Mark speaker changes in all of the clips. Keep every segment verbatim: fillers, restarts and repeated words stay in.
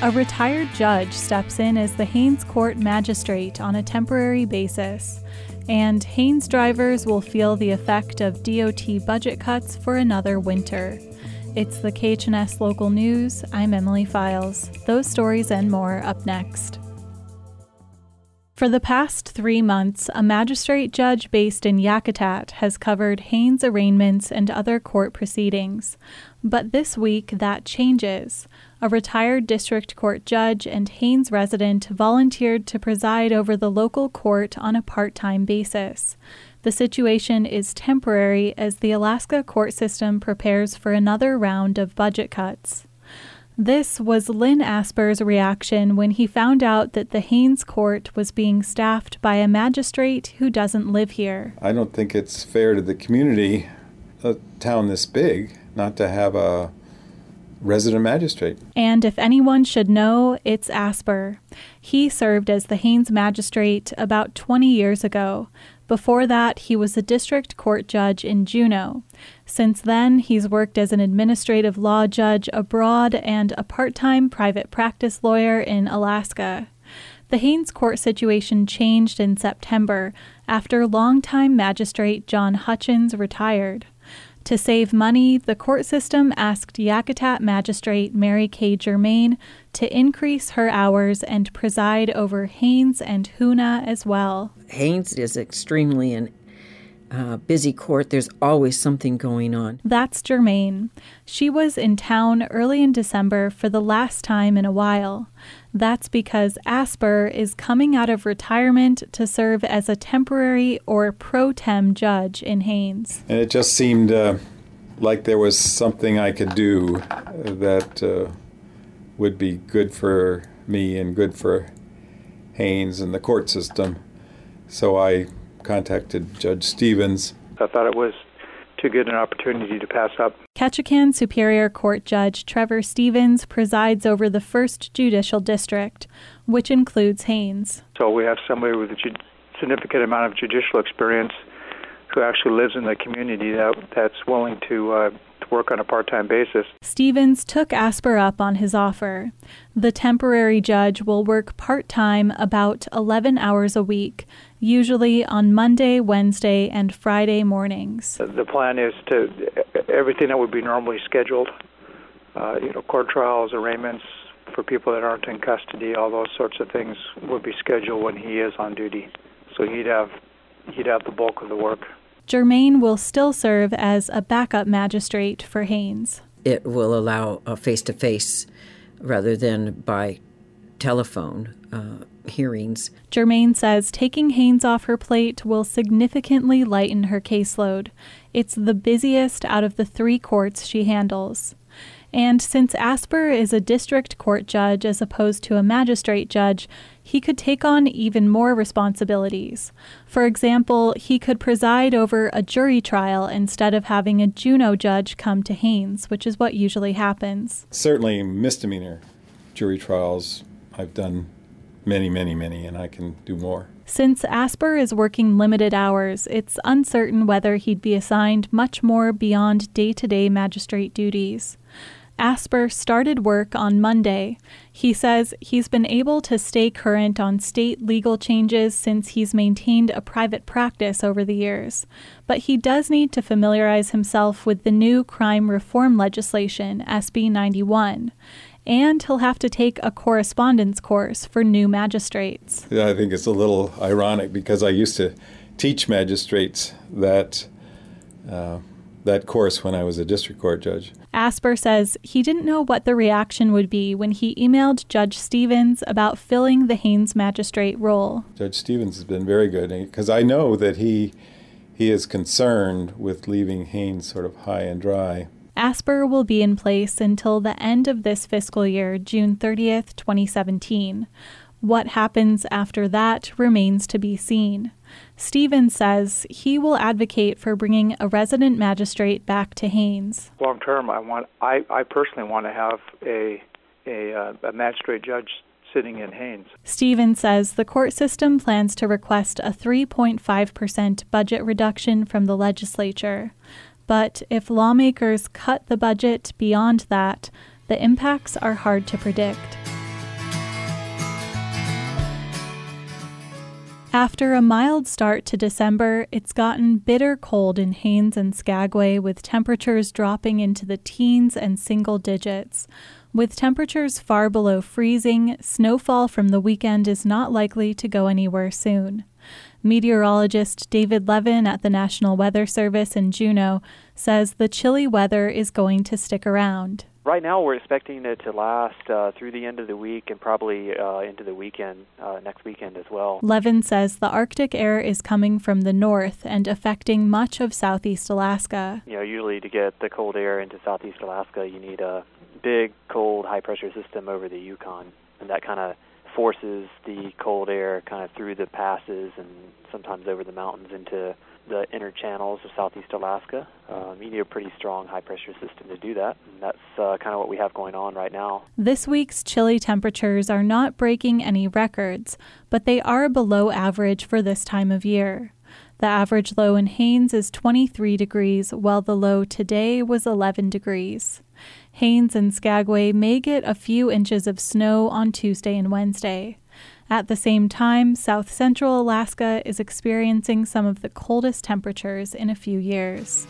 Speaker 1: A retired judge steps in as the Haines Court magistrate on a temporary basis, and Haines drivers will feel the effect of D O T budget cuts for another winter. It's the K H N S Local News. I'm Emily Files. Those stories and more up next. For the past three months, a magistrate judge based in Yakutat has covered Haines arraignments and other court proceedings. But this week, that changes. A retired district court judge and Haines resident volunteered to preside over the local court on a part-time basis. The situation is temporary as the Alaska court system prepares for another round of budget cuts. This was Lynn Asper's reaction when he found out that the Haines Court was being staffed by a magistrate who doesn't live here.
Speaker 2: I don't think it's fair to the community, a town this big, not to have a resident magistrate.
Speaker 1: And if anyone should know, it's Asper. He served as the Haines magistrate about twenty years ago. Before that, he was a district court judge in Juneau. Since then, he's worked as an administrative law judge abroad and a part-time private practice lawyer in Alaska. The Haines Court situation changed in September after longtime magistrate John Hutchins retired. To save money, the court system asked Yakutat magistrate Mary Kay Germain to increase her hours and preside over Haines and Hoonah as well.
Speaker 3: Haines is extremely an uh, busy court. There's always something going on.
Speaker 1: That's Germain. She was in town early in December for the last time in a while. That's because Asper is coming out of retirement to serve as a temporary or pro tem judge in Haines.
Speaker 2: And it just seemed uh, like there was something I could do that uh, would be good for me and good for Haines and the court system. So I contacted Judge Stevens.
Speaker 4: I thought it was too good an opportunity to pass up.
Speaker 1: Ketchikan Superior Court Judge Trevor Stevens presides over the first Judicial District, which includes Haines.
Speaker 4: So we have somebody with a ju- significant amount of judicial experience who actually lives in the community that that's willing to, uh, to work on a part-time basis.
Speaker 1: Stevens took Asper up on his offer. The temporary judge will work part-time about eleven hours a week, usually on Monday, Wednesday, and Friday mornings.
Speaker 4: The plan is to, everything that would be normally scheduled, uh, you know, court trials, arraignments for people that aren't in custody, all those sorts of things would be scheduled when he is on duty. So he'd have, he'd have the bulk of the work.
Speaker 1: Germain will still serve as a backup magistrate for Haines.
Speaker 3: It will allow a face-to-face rather than by telephone uh, hearings.
Speaker 1: Germain says taking Haines off her plate will significantly lighten her caseload. It's the busiest out of the three courts she handles. And since Asper is a district court judge as opposed to a magistrate judge, he could take on even more responsibilities. For example, he could preside over a jury trial instead of having a Juneau judge come to Haines, which is what usually happens.
Speaker 2: Certainly misdemeanor jury trials, I've done many, many, many, and I can do more.
Speaker 1: Since Asper is working limited hours, it's uncertain whether he'd be assigned much more beyond day-to-day magistrate duties. Asper started work on Monday. He says he's been able to stay current on state legal changes since he's maintained a private practice over the years. But he does need to familiarize himself with the new crime reform legislation, S B ninety-one. And he'll have to take a correspondence course for new magistrates.
Speaker 2: Yeah, I think it's a little ironic because I used to teach magistrates that uh, that course when I was a district court judge.
Speaker 1: Asper says he didn't know what the reaction would be when he emailed Judge Stevens about filling the Haines magistrate role.
Speaker 2: Judge Stevens has been very good because I know that he he is concerned with leaving Haines sort of high and dry.
Speaker 1: Asper will be in place until the end of this fiscal year, June thirtieth, twenty seventeen. What happens after that remains to be seen. Stevens says he will advocate for bringing a resident magistrate back to Haines.
Speaker 4: Long term, I want I, I personally want to have a a, uh, a magistrate judge sitting in Haines.
Speaker 1: Stevens says the court system plans to request a three point five percent budget reduction from the legislature. But if lawmakers cut the budget beyond that, the impacts are hard to predict. After a mild start to December, it's gotten bitter cold in Haines and Skagway, with temperatures dropping into the teens and single digits. With temperatures far below freezing, snowfall from the weekend is not likely to go anywhere soon. Meteorologist David Levin at the National Weather Service in Juneau says the chilly weather is going to stick around.
Speaker 5: Right now, we're expecting it to last uh, through the end of the week and probably uh, into the weekend, uh, next weekend as well.
Speaker 1: Levin says the Arctic air is coming from the north and affecting much of southeast Alaska.
Speaker 5: You know, usually to get the cold air into southeast Alaska, you need a big, cold, high-pressure system over the Yukon, and that kind of forces the cold air kind of through the passes and sometimes over the mountains into the inner channels of southeast Alaska. Um, you need a pretty strong high-pressure system to do that, and that's uh, kind of what we have going on right now.
Speaker 1: This week's chilly temperatures are not breaking any records, but they are below average for this time of year. The average low in Haines is twenty-three degrees, while the low today was eleven degrees. Haines and Skagway may get a few inches of snow on Tuesday and Wednesday. At the same time, south central Alaska is experiencing some of the coldest temperatures in a few years.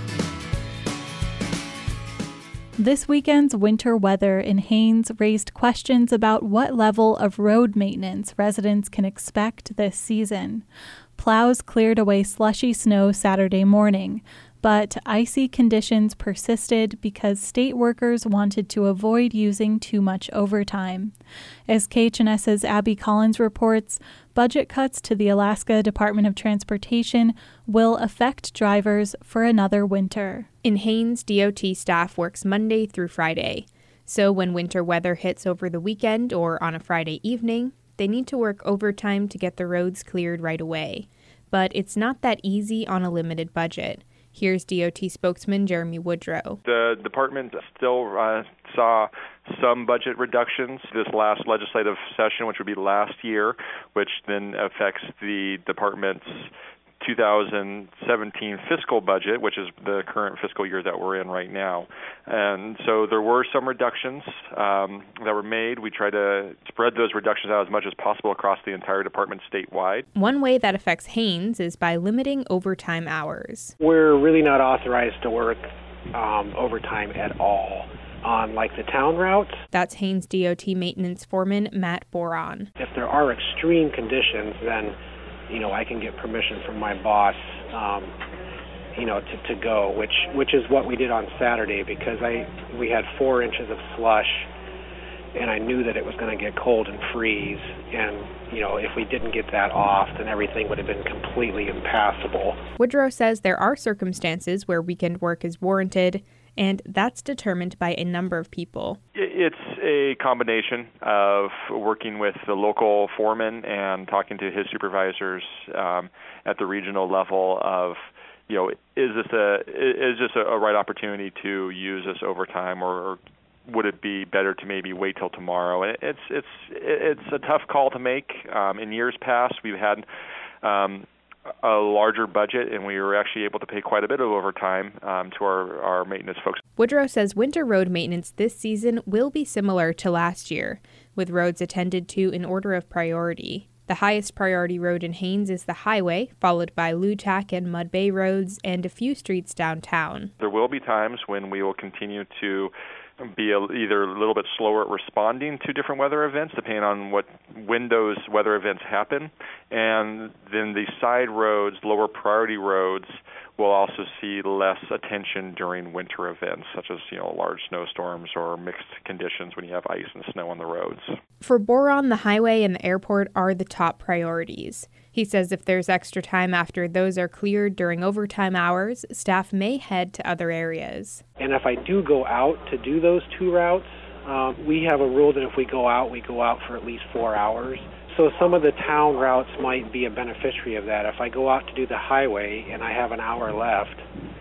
Speaker 1: This weekend's winter weather in Haines raised questions about what level of road maintenance residents can expect this season. Plows cleared away slushy snow Saturday morning, but icy conditions persisted because state workers wanted to avoid using too much overtime. As K H N S's Abby Collins reports, budget cuts to the Alaska Department of Transportation will affect drivers for another winter.
Speaker 6: In Haines, D O T staff works Monday through Friday. So when winter weather hits over the weekend or on a Friday evening, they need to work overtime to get the roads cleared right away. But it's not that easy on a limited budget. Here's D O T spokesman Jeremy Woodrow.
Speaker 7: The department still uh, saw some budget reductions this last legislative session, which would be last year, which then affects the department's two thousand seventeen fiscal budget, which is the current fiscal year that we're in right now. And so there were some reductions um, that were made. We try to spread those reductions out as much as possible across the entire department statewide.
Speaker 6: One way that affects Haines is by limiting overtime hours.
Speaker 8: We're really not authorized to work um, overtime at all on like the town routes.
Speaker 6: That's Haines D O T maintenance foreman Matt Boron.
Speaker 8: If there are extreme conditions, then you know, I can get permission from my boss, um, you know, to, to go, which which is what we did on Saturday, because I we had four inches of slush, and I knew that it was going to get cold and freeze, and you know, if we didn't get that off, then everything would have been completely impassable.
Speaker 6: Woodrow says there are circumstances where weekend work is warranted, and that's determined by a number of people.
Speaker 7: It's a combination of working with the local foreman and talking to his supervisors um, at the regional level of, you know, is this a is this a right opportunity to use this overtime, or, or would it be better to maybe wait till tomorrow? And it's it's it's a tough call to make. Um, in years past, we've had Um, a larger budget, and we were actually able to pay quite a bit of overtime um, to our, our maintenance folks.
Speaker 6: Woodrow says winter road maintenance this season will be similar to last year, with roads attended to in order of priority. The highest priority road in Haines is the highway, followed by Lutak and Mud Bay roads, and a few streets downtown.
Speaker 7: There will be times when we will continue to be a, either a little bit slower at responding to different weather events, depending on what when those weather events happen. And then the side roads, lower priority roads, will also see less attention during winter events, such as, you know, large snowstorms or mixed conditions when you have ice and snow on the roads.
Speaker 6: For Boron, the highway and the airport are the top priorities. He says if there's extra time after those are cleared during overtime hours, staff may head to other areas.
Speaker 8: And if I do go out to do those two routes, um, we have a rule that if we go out, we go out for at least four hours. So some of the town routes might be a beneficiary of that. If I go out to do the highway and I have an hour left,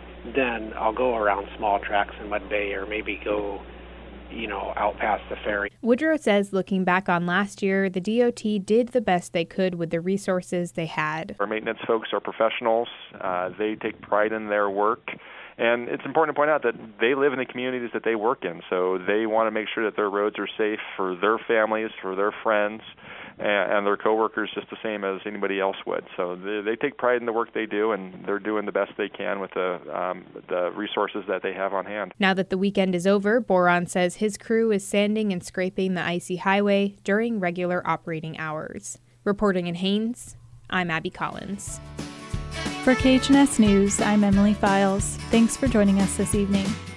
Speaker 8: then I'll go around Small Tracks in Mud Bay, or maybe go, you know, out past the ferry.
Speaker 6: Woodrow says looking back on last year, the D O T did the best they could with the resources they had.
Speaker 7: Our maintenance folks are professionals. Uh, they take pride in their work, And it's important to point out that they live in the communities that they work in, so they want to make sure that their roads are safe for their families, for their friends, and, and their coworkers just the same as anybody else would. So they, they take pride in the work they do, and they're doing the best they can with the um, the resources that they have on hand.
Speaker 6: Now that the weekend is over, Boron says his crew is sanding and scraping the icy highway during regular operating hours. Reporting in Haines, I'm Abby Collins.
Speaker 1: For K H N S News, I'm Emily Files. Thanks for joining us this evening.